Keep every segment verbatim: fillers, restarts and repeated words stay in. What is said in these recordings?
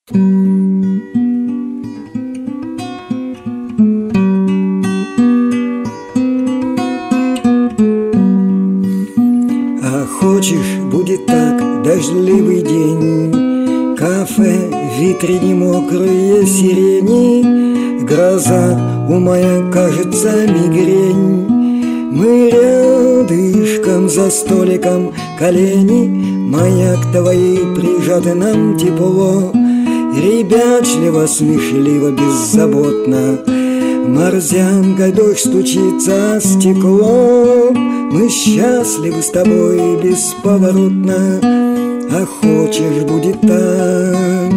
А хочешь, будет так, дождливый день, кафе, в витрине мокрые сирени, гроза у моя, кажется, мигрень. Мы рядышком за столиком, колени, маяк твои прижаты нам тепло. Ребячливо, смешливо, беззаботно морзянкой дождь стучится о стекло. Мы счастливы с тобой бесповоротно, а хочешь, будет так.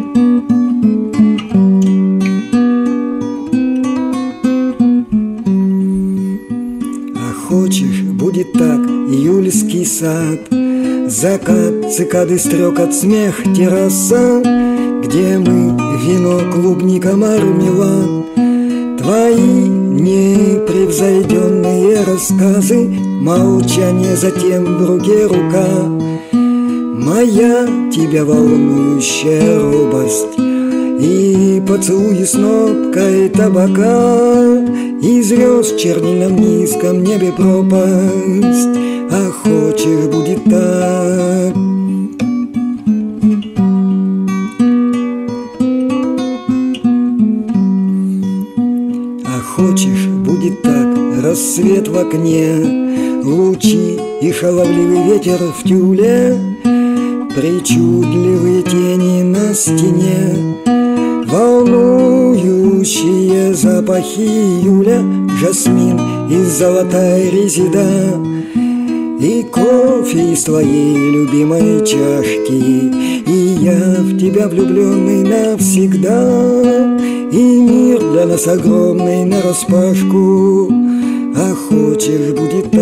А хочешь, будет так. Июльский сад, закат, цикады, стрекот, смех, терраса, где мы, вино, клубника, мармелад. Твои непревзойденные рассказы, молчание, затем в руке рука моя, тебя волнующая робость, и поцелуи с ноткой табака, и звезд в чернильном низком небе пропасть. А хочешь, будет так. Хочешь, будет так. Рассвет в окне, лучи и шаловливый ветер в тюле, причудливые тени на стене, волнующие запахи июля, жасмин и золотая резида, и кофе из твоей любимой чашки, и я в тебя влюбленный навсегда. И мир для нас огромный нараспашку, а хочешь, будет так.